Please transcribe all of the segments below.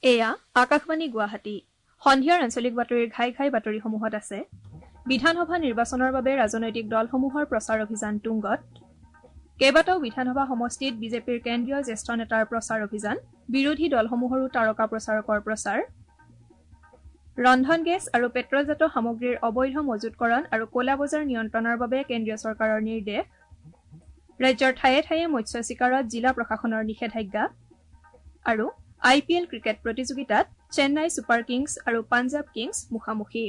এয়া আকাশবাণী গুৱাহাটী সন্ধিয়াৰ আঞ্চলিক বাতৰিৰ ঘাই ঘাই বাতৰিসমূহত আছে বিধানসভা নিৰ্বাচনৰ বাবে ৰাজনৈতিক দলসমূহৰ প্ৰচাৰ অভিযান তুংগত কেইবাটাও বিধানসভা সমষ্টিত বিজেপিৰ কেন্দ্ৰীয় জ্যেষ্ঠ নেতাৰ প্ৰচাৰ অভিযান বিৰোধী দলসমূহৰো তাৰকা প্ৰচাৰকৰ প্ৰচাৰ ৰন্ধন গেছ আৰু পেট্ৰলজাত সামগ্ৰীৰ অবৈধ মজুতকৰণ আৰু ক'লা বজাৰ নিয়ন্ত্ৰণৰ বাবে কেন্দ্ৰীয় চৰকাৰৰ নিৰ্দেশ ৰাজ্যৰ ঠায়ে ঠায়ে মৎস্য চিকাৰত জিলা প্ৰশাসনৰ নিষেধাজ্ঞা আৰু IPL ক্ৰিকেট প্ৰতিযোগিতাত চেন্নাই ছুপাৰ কিংছ আৰু পাঞ্জাব কিংছ মুখামুখি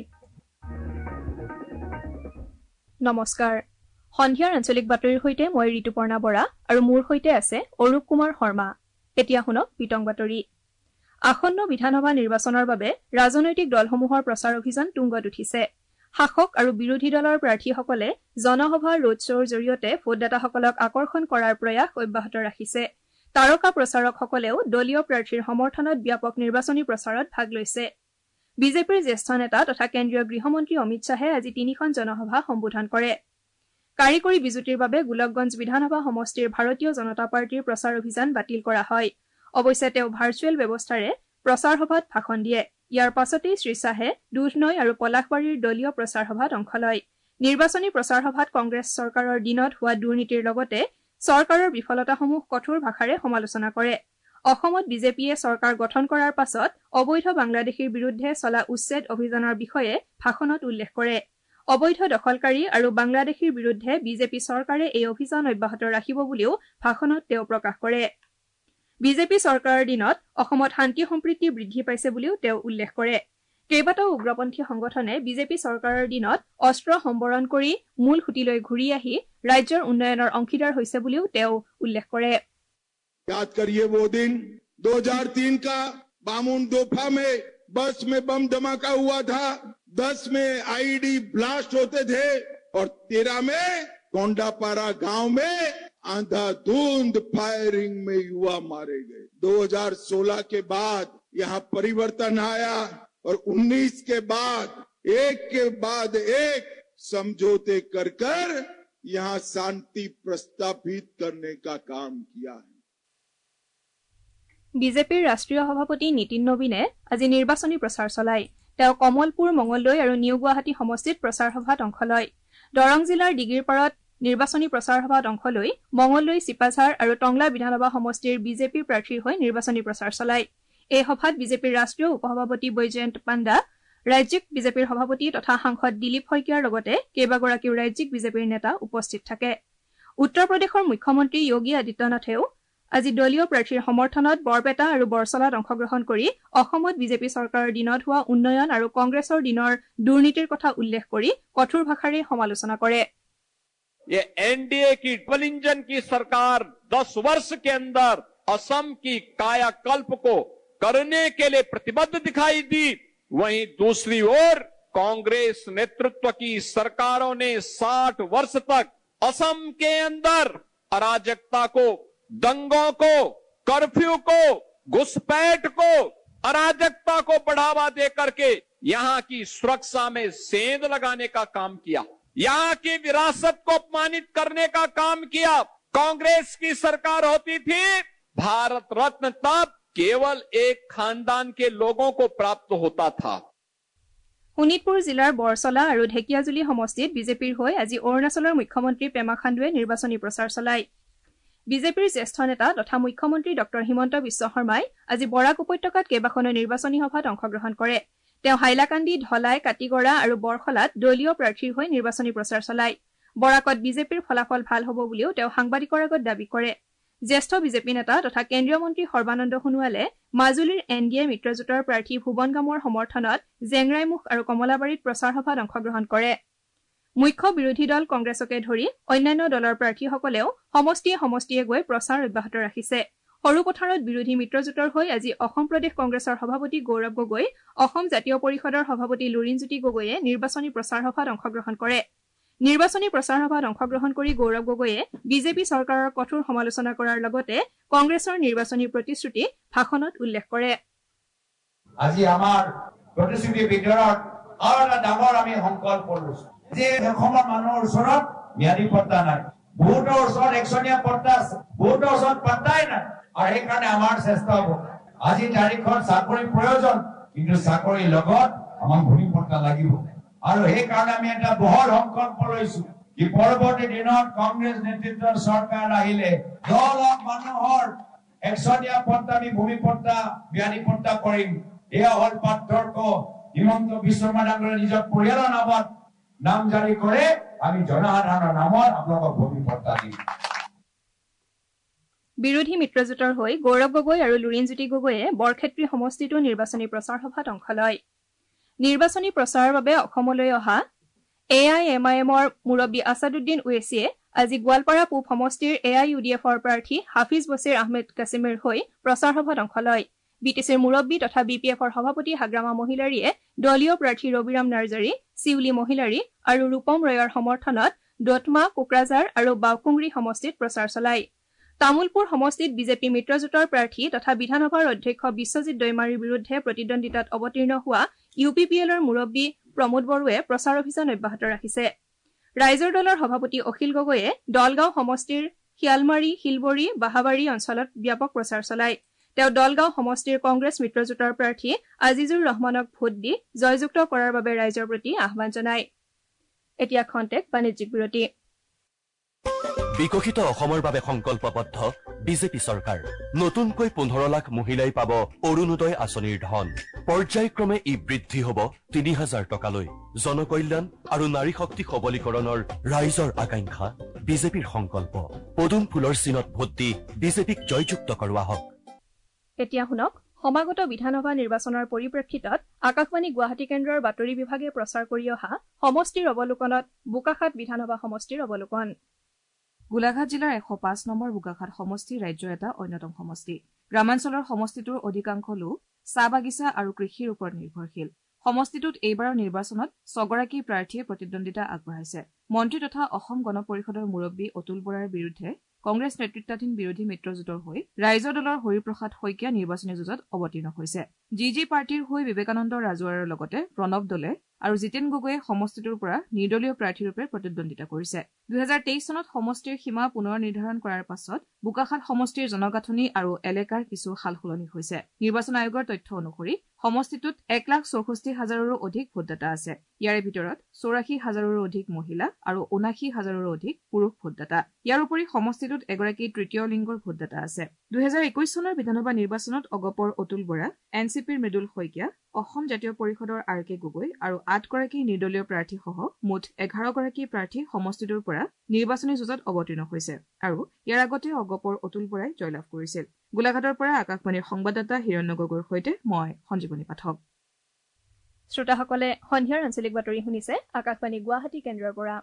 নমস্কাৰ সন্ধিয়াৰ আঞ্চলিক বাতৰিৰ সৈতে মই ঋতুপৰ্ণা বৰা আৰু মোৰ সৈতে আছে অৰূপ কুমাৰ শৰ্মা এতিয়া শুনক বিতং বাতৰি আসন্ন বিধানসভা নিৰ্বাচনৰ বাবে ৰাজনৈতিক দলসমূহৰ প্ৰচাৰ অভিযান তুংগত উঠিছে শাসক আৰু বিৰোধী দলৰ প্ৰাৰ্থীসকলে জনসভা ৰোড শ্ব'ৰ জৰিয়তে ভোটদাতাসকলক আকৰ্ষণ কৰাৰ প্ৰয়াস অব্যাহত ৰাখিছে তাৰকা প্ৰচাৰকসকলেও দলীয় প্ৰাৰ্থীৰ সমৰ্থনত ব্যাপক নিৰ্বাচনী প্ৰচাৰত ভাগ লৈছে বিজেপিৰ জ্যেষ্ঠ নেতা তথা কেন্দ্ৰীয় গৃহমন্ত্ৰী অমিত শ্বাহে আজি তিনিখন জনসভা সম্বোধন কৰে কাৰিকৰী বিজুতিৰ বাবে গোলকগঞ্জ বিধানসভা সমষ্টিৰ ভাৰতীয় জনতা পাৰ্টিৰ প্ৰচাৰ অভিযান বাতিল কৰা হয় অৱশ্যে তেওঁ ভাৰ্চুৱেল ব্যৱস্থাৰে প্ৰচাৰ সভাত ভাষণ দিয়ে ইয়াৰ পাছতেই শ্ৰী শ্বাহে দুধনৈ আৰু পলাশবাৰীৰ দলীয় প্ৰচাৰ সভাত অংশ লয় নিৰ্বাচনী প্ৰচাৰ সভাত কংগ্ৰেছ চৰকাৰৰ দিনত হোৱা দুৰ্নীতিৰ লগতে চৰকাৰৰ বিফলতাসমূহ কঠোৰ ভাষাৰে সমালোচনা কৰে অসমত বিজেপিয়ে চৰকাৰ গঠন কৰাৰ পাছত অবৈধ বাংলাদেশীৰ বিৰুদ্ধে চলা উচ্ছেদ অভিযানৰ বিষয়ে ভাষণত উল্লেখ কৰে অবৈধ দখলকাৰী আৰু বাংলাদেশীৰ বিৰুদ্ধে বিজেপি চৰকাৰে এই অভিযান অব্যাহত ৰাখিব বুলিও ভাষণত তেওঁ প্ৰকাশ কৰে বিজেপি চৰকাৰৰ দিনত অসমত শান্তি সম্প্ৰীতি বৃদ্ধি পাইছে বুলিও তেওঁ উল্লেখ কৰে কেইবাটাও উগ্ৰপন্থী সংগঠনে বিজেপি চৰকাৰৰ দিনত অস্ত্ৰ সম্বৰণ কৰি মূল সুতিলৈ ঘূৰি আহি ৰাজ্যৰ উন্নয়নৰ অংশীদাৰ হৈছে বুলিও তেওঁ উল্লেখ কৰে याद करिए वो दिन 2003 का बामुन दोफा में बस में बम धमाका हुआ था 10 में आईडी ब्लास्ट होते थे और 13 में कोंडापारा गांव में अंधाधुंध फायरिंग में युवा मारे गए 2016 के बाद यहाँ परिवर्तन आया और 19 के बाद एक समझौते कर यहाँ शांति प्रस्तापित करने का काम किया है বিজেপিৰ ৰাষ্ট্ৰীয় সভাপতি নীতিন নবীনে আজি নিৰ্বাচনী প্ৰচাৰ চলায় তেওঁ কমলপুৰ মঙলদৈ আৰু নিউ গুৱাহাটী সমষ্টিত প্ৰচাৰ সভাত অংশ লয় দৰং জিলাৰ ডিগিৰপাৰত নিৰ্বাচনী প্ৰচাৰ সভাত অংশ লৈ মঙলদৈ চিপাঝাৰ আৰু টংলা বিধানসভা সমষ্টিৰ বিজেপিৰ প্ৰাৰ্থীৰ হৈ নিৰ্বাচনী প্ৰচাৰ চলায় এই সভাত বিজেপিৰ ৰাষ্ট্ৰীয় উপসভাপতি বৈজয়ন্ত পাণ্ডা ৰাজ্যিক বিজেপিৰ সভাপতি তথা সাংসদ দিলীপ শইকীয়াৰ লগতে কেইবাগৰাকীও ৰাজ্যিক বিজেপিৰ নেতা উপস্থিত থাকে উত্তৰ প্ৰদেশৰ মুখ্যমন্ত্ৰী যোগী আদিত্যনাথেও আজি দলীয় প্ৰাৰ্থীৰ সমৰ্থনত বৰপেটা আৰু বৰছলাত অংশগ্ৰহণ কৰি অসমত বিজেপি চৰকাৰৰ দিনত হোৱা উন্নয়ন আৰু কংগ্ৰেছৰ দিনৰ দুৰ্নীতিৰ কথা উল্লেখ কৰি কঠোৰ ভাষাৰে সমালোচনা কৰে ये एनडीए की डबल इंजन की सरकार 10 वर्ष के अंदर असम की कायाकल्प को करने के लिए प्रतिबद्ध दिखाई दी वहीं दूसरी ओर कांग्रेस नेतृत्व की सरकारों ने 60 वर्ष तक असम के अंदर अराजकता को दंगों को कर्फ्यू को घुसपैठ को अराजकता को बढ़ावा दे करके यहाँ की सुरक्षा में सेंध लगाने का काम किया यहाँ की विरासत को अपमानित करने का काम किया कांग्रेस की सरकार होती थी भारत रत्न तब केवल एक खानदान के लोगों को प्राप्त होता था শোণিতপুৰ জিলাৰ বৰছলা আৰু ঢেকিয়াজুলি সমষ্টিত বিজেপিৰ হৈ আজি অৰুণাচলৰ মুখ্যমন্ত্ৰী পেমা খাণ্ডুৱে নিৰ্বাচনী প্ৰচাৰ চলায় বিজেপিৰ জ্যেষ্ঠ নেতা তথা মুখ্যমন্ত্ৰী ডক্টৰ হিমন্ত বিশ্ব শৰ্মাই আজি বৰাক উপত্যকাত কেইবাখনো নিৰ্বাচনী সভাত অংশগ্ৰহণ কৰে তেওঁ হাইলাকান্দি ধলাই কাটিগড়া আৰু বৰখলাত দলীয় প্ৰাৰ্থীৰ হৈ নিৰ্বাচনী প্ৰচাৰ চলায় বৰাকত বিজেপিৰ ফলাফল ভাল হ'ব বুলিও তেওঁ সাংবাদিকৰ আগত দাবী কৰে জ্যেষ্ঠ বিজেপি নেতা তথা কেন্দ্ৰীয় মন্ত্ৰী সৰ্বানন্দ সোণোৱালে মাজুলীৰ এনডিএ মিত্ৰজোঁটৰ প্ৰাৰ্থী ভুৱন গামৰ সমৰ্থনত জেংৰাইমুখ আৰু কমলাবাৰীত প্ৰচাৰ সভাত অংশগ্ৰহণ কৰে মুখ্য বিৰোধী দল কংগ্ৰেছকে ধৰি অন্যান্য দলৰ প্ৰাৰ্থীসকলেও সমষ্টিয়ে গৈ প্ৰচাৰ অব্যাহত ৰাখিছে সৰুপথাৰত বিৰোধী মিত্ৰজোঁটৰ হৈ আজি অসম প্ৰদেশ কংগ্ৰেছৰ সভাপতি গৌৰৱ গগৈ অসম জাতীয় পৰিষদৰ সভাপতি লুৰিণজ্যোতি গগৈয়ে নিৰ্বাচনী প্ৰচাৰ সভাত অংশগ্ৰহণ কৰে নিৰ্বাচনী প্ৰচাৰ সভাত অংশগ্ৰহণ কৰি গৌৰৱ গগৈয়ে বিজেপি চৰকাৰৰ কঠোৰ সমালোচনা কৰাৰ লগতে কংগ্ৰেছৰ নিৰ্বাচনী প্ৰতিশ্ৰুতি ভাষণত উল্লেখ কৰে আজি আমাৰ প্ৰতিশ্ৰুতিৰ ভিতৰত আৰু এটা ডাঙৰ আমি সংকল্প লৈছো যে অসমৰ মানুহৰ ওচৰত ম্যাদী পত্তা নাই বহুতৰ ওচৰত একচনীয়া পত্তা আছে বহুতৰ ওচৰত পত্তাই নাই আৰু সেইকাৰণে আমাৰ চেষ্টা হ'ব আজি তাৰিখত চাকৰি প্ৰয়োজন, কিন্তু চাকৰিৰ লগত আমাক ভূমি পট্টা লাগিব। আৰু সেইকাৰণে আমি এটা বহল সংকল্প লৈছো কি পৰৱৰ্তী দিনত কংগ্ৰেছ নেতৃত্বৰ চৰকাৰ আহিলে 10 লাখ মানুহৰ 100 দিয়া পট্টা আমি ভূমি পট্টা ব্যাধি পট্টা কৰিম। এয়া হ'ল পাৰ্থক্য। হিমন্ত বিশ্ব শৰ্মা ডাঙৰীয়াই নিজৰ পৰিয়ালৰ নামত নাম জাৰি কৰে, আমি জনসাধাৰণৰ নামত আপোনালোকক ভূমি পট্টা দিম। বিৰোধী মিত্ৰজোঁটৰ হৈ গৌৰৱ গগৈ আৰু লুৰিণজ্যোতি গগৈয়ে বৰক্ষেত্ৰী সমষ্টিতো নিৰ্বাচনী প্ৰচাৰ সভাত অংশ লয়। নিৰ্বাচনী প্ৰচাৰৰ বাবে অসমলৈ অহা AIMIMৰ মুৰব্বী আছাদুদ্দিন ওৱেছিয়ে আজি গোৱালপাৰা পূব সমষ্টিৰ AIUDFৰ প্ৰাৰ্থী হাফিজ বছিৰ আহমেদ কাছিমিৰ হৈ প্ৰচাৰ সভাত অংশ লয়। BTCৰ মুৰব্বী তথা BPFৰ সভাপতি হাগ্ৰামা মহিলাৰীয়ে দলীয় প্ৰাৰ্থী ৰবিৰাম নাৰ্জাৰী, চিউলি মহিলাৰী আৰু ৰূপম ৰয়ৰ সমৰ্থনত দোটমা, কোকৰাঝাৰ আৰু বাওকুংৰি সমষ্টিত প্ৰচাৰ চলায়। তামুলপুৰ সমষ্টিত বিজেপি মিত্ৰজোঁটৰ প্ৰাৰ্থী তথা বিধানসভাৰ অধ্যক্ষ বিশ্বজিৎ দৈমাৰীৰ বিৰুদ্ধে প্ৰতিদ্বন্দ্বিতাত অৱতীৰ্ণ হোৱা UPPLৰ মুৰব্বী প্ৰমোদ বড়োৱে প্ৰচাৰ অভিযান অব্যাহত ৰাখিছে। ৰাইজৰ দলৰ সভাপতি অখিল গগৈয়ে দলগাঁও সমষ্টিৰ শিয়ালমাৰী, শিলবৰী, বাহাবাৰী অঞ্চলত ব্যাপক প্ৰচাৰ চলায়। তেওঁ দলগাঁও সমষ্টিৰ কংগ্ৰেছ মিত্ৰজোঁটৰ প্ৰাৰ্থী আজিজুৰ ৰহমানক ভোট দি জয়যুক্ত কৰাৰ বাবে ৰাইজৰ প্ৰতি আহ্বান জনায়। এতিয়া খন্তেক বাণিজ্যিক বিৰতি। বিকশিত অসমৰ বাবে সংকল্পবদ্ধ বিজেপি চৰকাৰ। নতুনকৈ 15 লাখ মহিলাই পাব অৰুণোদয় আঁচনিৰ ধন। পৰ্যায়ক্ৰমে ই বৃদ্ধি হ'ব 3000 টকালৈ। জনকল্যাণ আৰু নাৰী শক্তি সবলীকৰণৰ ৰাইজৰ আকাংক্ষা, বিজেপিৰ সংকল্প। পদুম ফুলৰ চিনত ভোট দি বিজেপিক জয়যুক্ত কৰোৱা হওক। এতিয়া শুনক সমাগত বিধানসভা নিৰ্বাচনৰ পৰিপ্ৰেক্ষিতত আকাশবাণী গুৱাহাটী কেন্দ্ৰৰ বাতৰি বিভাগে প্ৰচাৰ কৰি অহা সমষ্টিৰ অৱলোকনত বোকাখাত বিধানসভা সমষ্টিৰ অৱলোকন। গোলাঘাট জিলাৰ 105 নম্বৰ বোকাখাত সমষ্টি ৰাজ্যৰ এটা অন্যতম সমষ্টি। গ্ৰামাঞ্চলৰ সমষ্টিটোৰ অধিকাংশ লোক চাহ বাগিচা আৰু কৃষিৰ ওপৰত নিৰ্ভৰশীল। সমষ্টিটোত এইবাৰৰ নিৰ্বাচনত 6 গৰাকী প্ৰাৰ্থীয়ে প্ৰতিদ্বন্দ্বিতা আগবঢ়াইছে। মন্ত্ৰী তথা অসম গণ পৰিষদৰ মুৰব্বী অতুল বৰাৰ বিৰুদ্ধে কংগ্ৰেছ নেতৃত্বাধীন বিৰোধী মিত্ৰজোঁটৰ হৈ ৰাইজৰ দলৰ হৰিপ্ৰসাদ শইকীয়া নিৰ্বাচনী যুঁজত অৱতীৰ্ণ হৈছে। জি পাৰ্টীৰ হৈ বিবেকানন্দ ৰাজুৱাৰৰ লগতে প্ৰণৱ দলে আৰু জিতেন গগৈয়ে সমষ্টিটোৰ পৰা নিৰ্দলীয় প্ৰাৰ্থীৰূপে প্ৰতিদ্বন্দ্বিতা কৰিছে। 2023 চনত সমষ্টিৰ সীমা পুনৰ নিৰ্ধাৰণ কৰাৰ পাছত বোকাখাত সমষ্টিৰ জনগাঁথনি আৰু এলেকাৰ কিছু সালসলনি হৈছে। নিৰ্বাচন আয়োগৰ তথ্য অনুসৰি সমষ্টিটোত 1,64,000ৰো অধিক ভোটদাতা আছে। ইয়াৰে ভিতৰত 84,000ৰো অধিক মহিলা আৰু 79,000ৰো অধিক পুৰুষ ভোটদাতা। ইয়াৰ উপৰি সমষ্টিটোত এগৰাকী তৃতীয় লিংগৰ ভোটদাতা আছে। 2021 চনৰ বিধানসভা নিৰ্বাচনত অগপৰ অতুল বৰা, NCPৰ মৃদুল শইকীয়া, অসম জাতীয় পৰিষদৰ RK গগৈ আৰু 8 গৰাকী নিৰ্দলীয় প্ৰাৰ্থীসহ মুঠ 11 গৰাকী প্ৰাৰ্থী সমষ্টিটোৰ পৰা নিৰ্বাচনী যুঁজত অৱতীৰ্ণ হৈছে আৰু ইয়াৰ আগতে অগপৰ অতুল বৰাই জয়লাভ কৰিছিল। গোলাঘাটৰ পৰা আকাশবাণীৰ সংবাদদাতা হিৰণ্য গগৈৰ সৈতে মই সঞ্জীৱনী পাঠক। শ্ৰোতাসকলে সন্ধিয়াৰ আঞ্চলিক বাতৰি শুনিছে আকাশবাণী গুৱাহাটী কেন্দ্ৰৰ পৰা।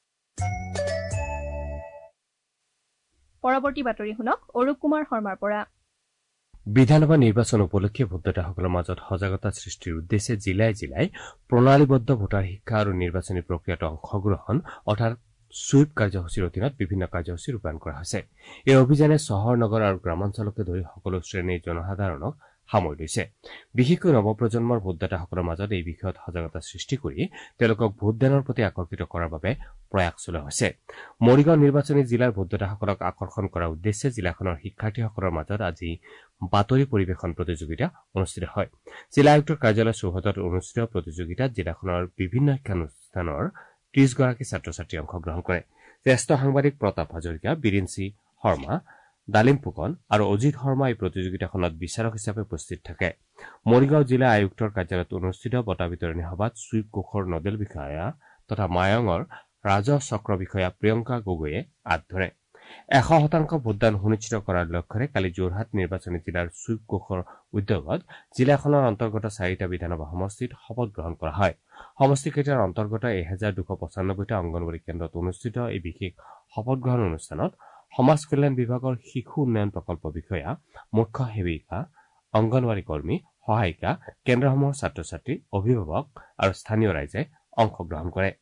পৰৱৰ্তী বাতৰি শুনক অৰূপ কুমাৰ শৰ্মাৰ পৰা। বিধানসভা নিৰ্বাচন উপলক্ষে ভোটদাতাসকলৰ মাজত সজাগতা সৃষ্টিৰ উদ্দেশ্যে জিলাই জিলাই প্ৰণালীবদ্ধ ভোটাৰ শিক্ষা আৰু নিৰ্বাচনী প্ৰক্ৰিয়াত অংশগ্ৰহণ অৰ্থাৎ সুইপ কাৰ্যসূচীৰ অধীনত বিভিন্ন কাৰ্যসূচী ৰূপায়ণ কৰা হৈছে। এই অভিযানে চহৰ নগৰ আৰু গ্ৰামাঞ্চলকে ধৰি সকলো শ্ৰেণীৰ জনসাধাৰণক সামৰি লৈছে। বিশেষকৈ নৱপ্ৰজন্মৰ ভোটদাতাসকলৰ মাজত এই বিষয়ত সজাগতা সৃষ্টি কৰি তেওঁলোকক ভোটদানৰ প্ৰতি আকৰ্ষিত কৰাৰ বাবে প্ৰয়াস চলোৱা হৈছে। মৰিগাঁও নিৰ্বাচনী জিলাৰ ভোটদাতাসকলক আকৰ্ষণ কৰাৰ উদ্দেশ্যে জিলাখনৰ শিক্ষাৰ্থীসকলৰ মাজত আজি বাতৰি পৰিৱেশন প্ৰতিযোগিতা অনুষ্ঠিত হয়। জিলা আয়ুক্তৰ কাৰ্যালয় চৌহদত অনুষ্ঠিত প্ৰতিযোগিতাত জিলাখনৰ বিভিন্ন শিক্ষানুষ্ঠানৰ 30 গৰাকী ছাত্ৰ ছাত্ৰী অংশগ্ৰহণ কৰে। জ্যেষ্ঠ সাংবাদিক প্ৰতাপ হাজৰিকা, বীৰেঞ্চি শৰ্মা, ডালিম ফুকন আৰু অজিত শৰ্মা এই প্ৰতিযোগিতাখনত বিচাৰক হিচাপে উপস্থিত থাকে। মৰিগাঁও জিলা আয়ুক্তৰ কাৰ্যালয়ত অনুষ্ঠিত বঁটা বিতৰণী সভাত চুইপ কোষৰ নডেল বিষয়া তথা মায়ঙৰ ৰাজহ চক্ৰ বিষয়া প্ৰিয়ংকা গগৈয়ে আঁত ধৰে। 100% ভোটদান সুনিশ্চিত কৰাৰ লক্ষ্যৰে কালি যোৰহাট নিৰ্বাচনী জিলাৰ চুইপ কোষৰ উদ্যোগত জিলাখনৰ অন্তৰ্গত 4টা বিধানসভা সমষ্টিত শপত গ্ৰহণ কৰা হয়। সমষ্টিকেইটাৰ অন্তৰ্গত 1295টা অংগনৱাড়ী কেন্দ্ৰত অনুষ্ঠিত এই বিশেষ শপত গ্ৰহণ অনুষ্ঠানত সমাজ কল্যাণ বিভাগৰ শিশু উন্নয়ন প্ৰকল্প বিষয়া, মুখ্য সেৱিকা, অংগনৱাড়ী কৰ্মী, সহায়িকা, কেন্দ্ৰসমূহৰ ছাত্ৰ ছাত্ৰী, অভিভাৱক আৰু স্থানীয় ৰাইজে অংশগ্ৰহণ কৰে।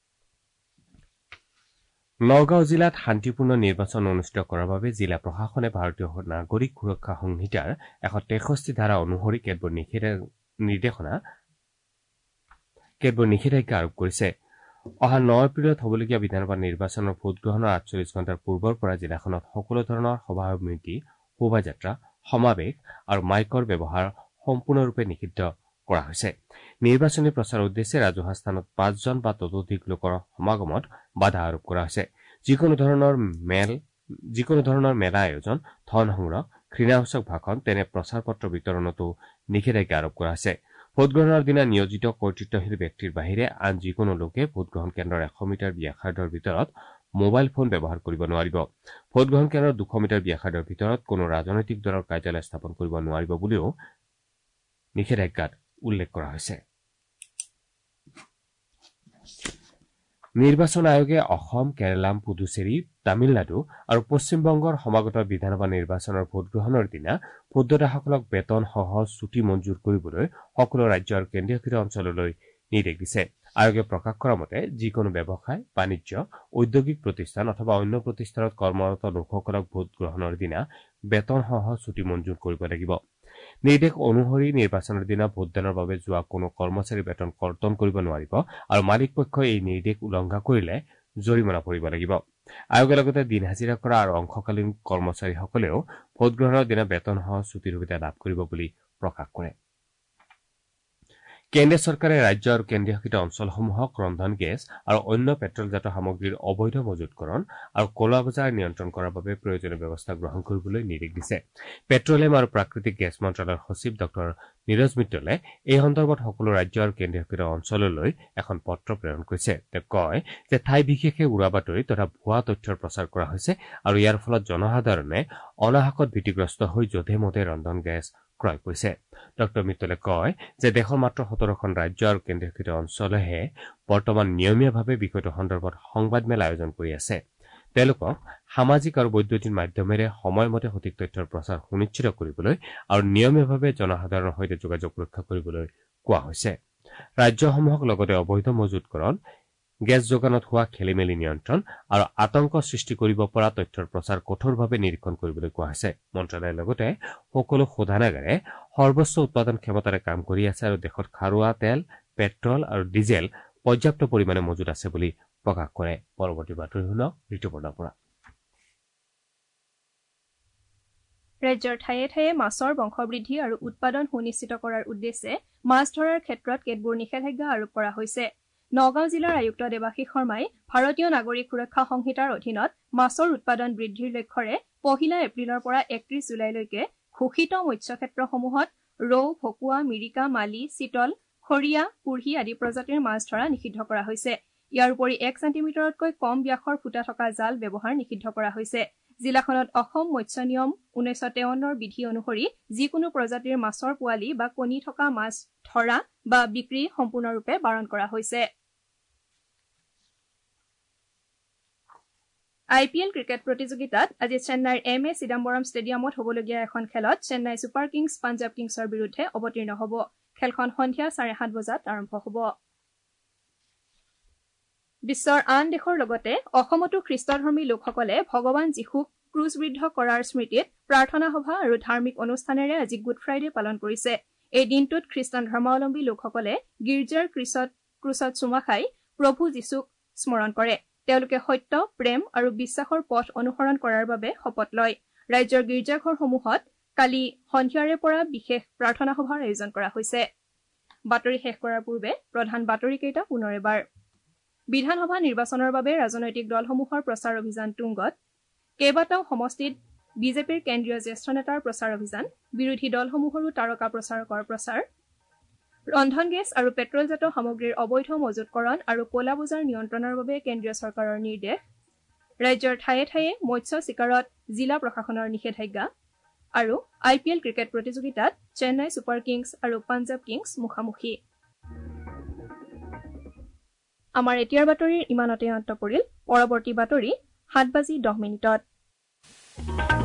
নগাঁও জিলাত শান্তিপূৰ্ণ নিৰ্বাচন অনুষ্ঠিত কৰাৰ বাবে জিলা প্ৰশাসনে ভাৰতীয় নাগৰিক সুৰক্ষা সংহিতাৰ 163 ধাৰা অনুসৰি কেতবোৰ নিষেধাজ্ঞা আৰোপ কৰিছে। অহা 9 এপ্ৰিলত হ'বলগীয়া বিধানসভা নিৰ্বাচনৰ ভোটগ্ৰহণৰ 48 ঘণ্টাৰ পূৰ্বৰ পৰা জিলাখনত সকলো ধৰণৰ সভা সমিতি, শোভাযাত্ৰা, সমাৱেশ আৰু মাইকৰ ব্যৱহাৰ সম্পূৰ্ণৰূপে নিষিদ্ধ কৰা হৈছে। নিৰ্বাচনী প্ৰচাৰৰ উদ্দেশ্যে ৰাজহুৱা স্থানত 5 জন বা ততোধিক লোকৰ সমাগমত বাধা আৰোপ কৰা হৈছে। যিকোনো ধৰণৰ মেলা আয়োজন, ধন সংগ্ৰহ, ঘৃণাসূচক ভাষণ, তেনে প্ৰচাৰ পত্ৰ বিতৰণতো নিষেধাজ্ঞা আৰোপ কৰা হৈছে। ভোটগ্ৰহণৰ দিনা নিয়োজিত কৰ্তৃত্বশীল ব্যক্তিৰ বাহিৰে আন যিকোনো লোকে ভোটগ্ৰহণ কেন্দ্ৰৰ 100 মিটাৰ ব্যাসাৰ্ধৰ ভিতৰত মোবাইল ফোন ব্যৱহাৰ কৰিব নোৱাৰিব। ভোটগ্ৰহণ কেন্দ্ৰৰ 200 মিটাৰ ব্যাসাৰ্ধৰ ভিতৰত কোনো ৰাজনৈতিক দলৰ কাৰ্যালয় স্থাপন কৰিব নোৱাৰিব বুলিও নিষেধাজ্ঞাত উল্লেখ কৰা হৈছে। নিৰ্বাচন আয়োগে অসম, কেৰালা, পুডুচেৰী, তামিলনাডু আৰু পশ্চিমবংগৰ সমাগত বিধানসভা নিৰ্বাচনৰ ভোটগ্ৰহণৰ দিনা ভোটদাতাসকলক বেতনসহ ছুটী মঞ্জুৰ কৰিবলৈ সকলো ৰাজ্য আৰু কেন্দ্ৰীয়শাসিত অঞ্চললৈ নিৰ্দেশ দিছে। আয়োগে প্ৰকাশ কৰা মতে যিকোনো ব্যৱসায়, বাণিজ্য, ঔদ্যোগিক প্ৰতিষ্ঠান অথবা অন্য প্ৰতিষ্ঠানত কৰ্মৰত লোকসকলক ভোটগ্ৰহণৰ দিনা বেতনসহ ছুটী মঞ্জুৰ কৰিব লাগিব। নিৰ্দেশ অনুসৰি নিৰ্বাচনৰ দিনা ভোটদানৰ বাবে যোৱা কোনো কৰ্মচাৰীৰ বেতন কৰ্তন কৰিব নোৱাৰিব আৰু মালিক পক্ষই এই নিৰ্দেশ উলংঘা কৰিলে জৰিমনা ভৰিব লাগিব। আয়োগে লগতে দিন হাজিৰা কৰা আৰু অংশকালীন কৰ্মচাৰীসকলেও ভোটগ্ৰহণৰ দিনা বেতনসহ ছুটীৰ সুবিধা লাভ কৰিব বুলি প্ৰকাশ কৰে। কেন্দ্ৰীয় চৰকাৰে ৰাজ্য আৰু কেন্দ্ৰীয়শাসিত অঞ্চলসমূহক ৰন্ধন গেছ আৰু অন্য পেট্ৰলজাত সামগ্ৰীৰ অবৈধ মজুতকৰণ আৰু ক'লা বজাৰ নিয়ন্ত্ৰণ কৰাৰ বাবে প্ৰয়োজনীয় ব্যৱস্থা গ্ৰহণ কৰিবলৈ নিৰ্দেশ দিছে। পেট্ৰলিয়াম আৰু প্ৰাকৃতিক গেছ মন্ত্ৰালয়ৰ সচিব ডঃ নীৰজ মিট্টলে এই সন্দৰ্ভত সকলো ৰাজ্য আৰু কেন্দ্ৰীয়শাসিত অঞ্চললৈ এখন পত্ৰ প্ৰেৰণ কৰিছে। তেওঁ কয় যে ঠাই বিশেষে উৰা বাতৰি তথা ভুৱা তথ্যৰ প্ৰচাৰ কৰা হৈছে আৰু ইয়াৰ ফলত জনসাধাৰণে অনাহকত ভীতিগ্ৰস্ত হৈ যধে মধে ৰন্ধন গেছ ক্ৰয় কৰিছে। ডঃ মিট্টলে কয় যে দেশৰ মাত্ৰ 17খন ৰাজ্য আৰু কেন্দ্ৰীয়শাসিত অঞ্চলেহে বৰ্তমান নিয়মীয়াভাৱে বিষয়টো সন্দৰ্ভত সংবাদমেল আয়োজন কৰি আছে। তেওঁলোকক সামাজিক আৰু বৈদ্যুতিন মাধ্যমেৰে সময়মতে সঠিক তথ্যৰ প্ৰচাৰ সুনিশ্চিত কৰিবলৈ আৰু নিয়মীয়াভাৱে জনসাধাৰণৰ সৈতে যোগাযোগ ৰক্ষা কৰিবলৈ কোৱা হৈছে। ৰাজ্যসমূহক লগতে অবৈধ মজুতকৰণ, গেছ যোগানত হোৱা খেলিমেলি নিয়ন্ত্ৰণ আৰু আতংক সৃষ্টি কৰিব পৰা তথ্যৰ প্ৰচাৰ কঠোৰভাৱে নিৰীক্ষণ কৰিবলৈ কোৱা হৈছে। মন্ত্ৰালয়ে লগতে সকলো শোধনাগাৰে সৰ্বোচ্চ উৎপাদন ক্ষমতাৰে কাম কৰি আছে আৰু দেশত খাৰুৱা তেল, পেট্ৰল আৰু ডিজেল পৰ্যাপ্ত পৰিমাণে মজুত আছে বুলি প্ৰকাশ কৰে। পৰৱৰ্তী বাতৰি শুনক ঋতুপৰ্ণাৰ পৰা। ৰাজ্যৰ ঠায়ে ঠায়ে মাছৰ বংশবৃদ্ধি আৰু উৎপাদন সুনিশ্চিত কৰাৰ উদ্দেশ্যে মাছ ধৰাৰ ক্ষেত্ৰত কেতবোৰ নিষেধাজ্ঞা আৰোপ কৰা হৈছে। নগাঁও জিলাৰ আয়ুক্ত দেৱাশীষ শৰ্মাই ভাৰতীয় নাগৰিক সুৰক্ষা সংহিতাৰ অধীনত মাছৰ উৎপাদন বৃদ্ধিৰ লক্ষ্যৰে 1 এপ্ৰিলৰ পৰা 31 জুলাইলৈকে ঘোষিত মৎস্যক্ষেত্ৰসমূহত ৰৌ, ভকুৱা, মিৰিকা, মালি, চিতল, খৰিয়া, কুৰ্হি আদি প্ৰজাতিৰ মাছ ধৰা নিষিদ্ধ কৰা হৈছে। ইয়াৰ উপৰি 1 চেণ্টিমিটাৰতকৈ কম ব্যাসৰ ফুটা থকা জাল ব্যৱহাৰ নিষিদ্ধ কৰা হৈছে। জিলাখনত অসম মৎস্য নিয়ম 1953ৰ বিধি অনুসৰি যিকোনো প্ৰজাতিৰ মাছৰ পোৱালি বা কণী থকা মাছ ধৰা বা বিক্ৰী সম্পূৰ্ণৰূপে বাৰণ কৰা হৈছে। IPL ক্ৰিকেট প্ৰতিযোগিতাত আজি চেন্নাইৰ এ চিদাম্বৰম ষ্টেডিয়ামত হ'বলগীয়া এখন খেলত চেন্নাই ছুপাৰ কিংছ পাঞ্জাৱ কিংছৰ বিৰুদ্ধে অৱতীৰ্ণ হ'ব। খেলখন সন্ধিয়া 7:30 বজাত আৰম্ভ হ'ব। বিশ্বৰ আন দেশৰ লগতে অসমতো খ্ৰীষ্টধৰ্মী লোকসকলে ভগৱান যীশুক ক্ৰুচবিদ্ধ কৰাৰ স্মৃতিত প্ৰাৰ্থনা সভা আৰু ধাৰ্মিক অনুষ্ঠানেৰে আজি গুড ফ্ৰাইডে পালন কৰিছে। এই দিনটোত খ্ৰীষ্টান ধৰ্মাৱলম্বী লোকসকলে গীৰ্জাৰ ক্ৰুচত চুমা খাই প্ৰভু যীশুক স্মৰণ কৰে। তেওঁলোকে সত্য, প্ৰেম আৰু বিশ্বাসৰ পথ অনুসৰণ কৰাৰ বাবে শপত লয়। ৰাজ্যৰ গীৰ্জাঘৰসমূহত কালি সন্ধিয়াৰে পৰা বিশেষ প্ৰাৰ্থনা সভাৰ আয়োজন কৰা হৈছে। বাতৰি শেষ কৰাৰ পূৰ্বে প্ৰধান বাতৰিকেইটা পুনৰ এবাৰ। বিধানসভা নিৰ্বাচনৰ বাবে ৰাজনৈতিক দলসমূহৰ প্ৰচাৰ অভিযান তুংগত। কেইবাটাও সমষ্টিত বিজেপিৰ কেন্দ্ৰীয় জ্যেষ্ঠ নেতাৰ প্ৰচাৰ অভিযান। বিৰোধী দলসমূহৰো তাৰকা প্ৰচাৰকৰ প্ৰচাৰ। ৰন্ধন গেছ আৰু পেট্ৰলজাত সামগ্ৰীৰ অবৈধ মজুতকৰণ আৰু ক'লা বজাৰ নিয়ন্ত্ৰণৰ বাবে কেন্দ্ৰীয় চৰকাৰৰ নিৰ্দেশ। ৰাজ্যৰ ঠায়ে ঠায়ে মৎস্য চিকাৰত জিলা প্ৰশাসনৰ নিষেধাজ্ঞা আৰু IPL ক্ৰিকেট প্ৰতিযোগিতাত চেন্নাই ছুপাৰ কিংছ আৰু পাঞ্জাৱ কিংছ মুখামুখি। আমাৰ এতিয়াৰ বাতৰিৰ ইমানতে অন্ত পৰিল। পৰৱৰ্তী বাতৰি 7:10 মিনিটত।